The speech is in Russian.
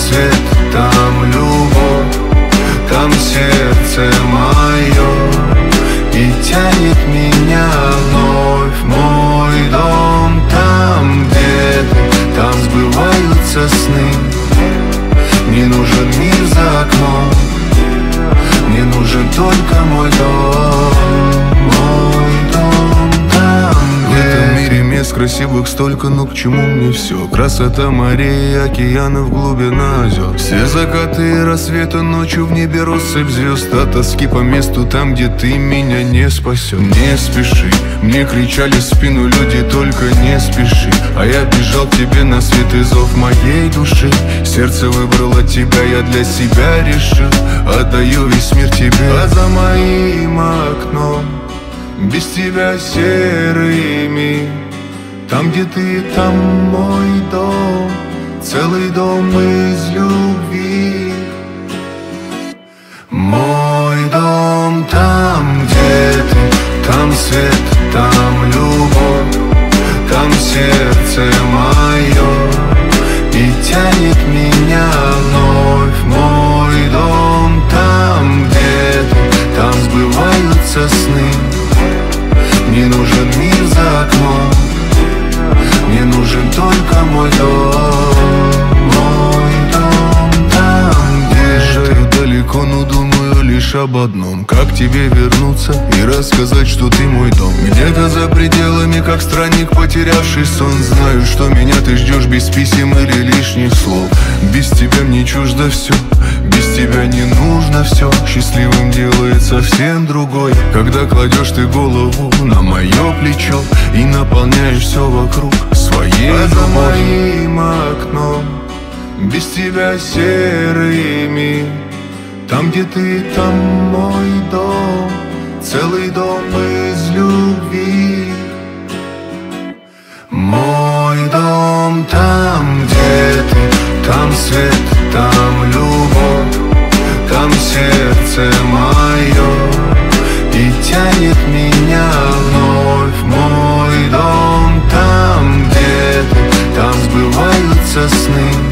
свет, там любовь, там сердце мое, и тянет меня вновь в мой дом. Там, где ты, там сбываются сны. Не нужен мир за окном, мне нужен только мой дом. Мой дом там, где в этом мире мест красивых столько, но к чему мне все? Красота морей, океанов, глубина озер. Все закаты и рассветы, ночью в небе россыпь звезд. От тоски по месту там, где ты меня не спасешь. Не спеши, мне кричали в спину люди, только не спеши. А я бежал к тебе на свет и зов моей души. Сердце выбрало тебя, я для себя решил. Отдаю весь мир тебе. А за моим окном без тебя серый мир. Там, где ты, там мой дом, целый дом из любви. Мой дом там, где ты, там свет, там любовь, там сердце мое, и тянет меня вновь в мой дом. Там, где ты, там сбываются сны. Не нужен мир за окном, мне нужен только мой дом. Мой дом там, где же далеко, но думаю лишь об одном: как тебе вернуться и рассказать, что ты мой дом. Где-то за пределами, как странник, потерявший сон. Знаю, что меня ты ждешь без писем или лишних слов. Без тебя мне чуждо все, без тебя не нужно все. Счастливым делает совсем другой, когда кладешь ты голову на мое плечо и наполняешь все вокруг своей любовью. А за моим окном без тебя серый мир. Там, где ты, там мой дом, целый дом из любви. Мой дом там, где ты, там свет, там любовь, там сердце мое, и тянет меня вновь в мой дом. Там, где ты, там сбываются сны.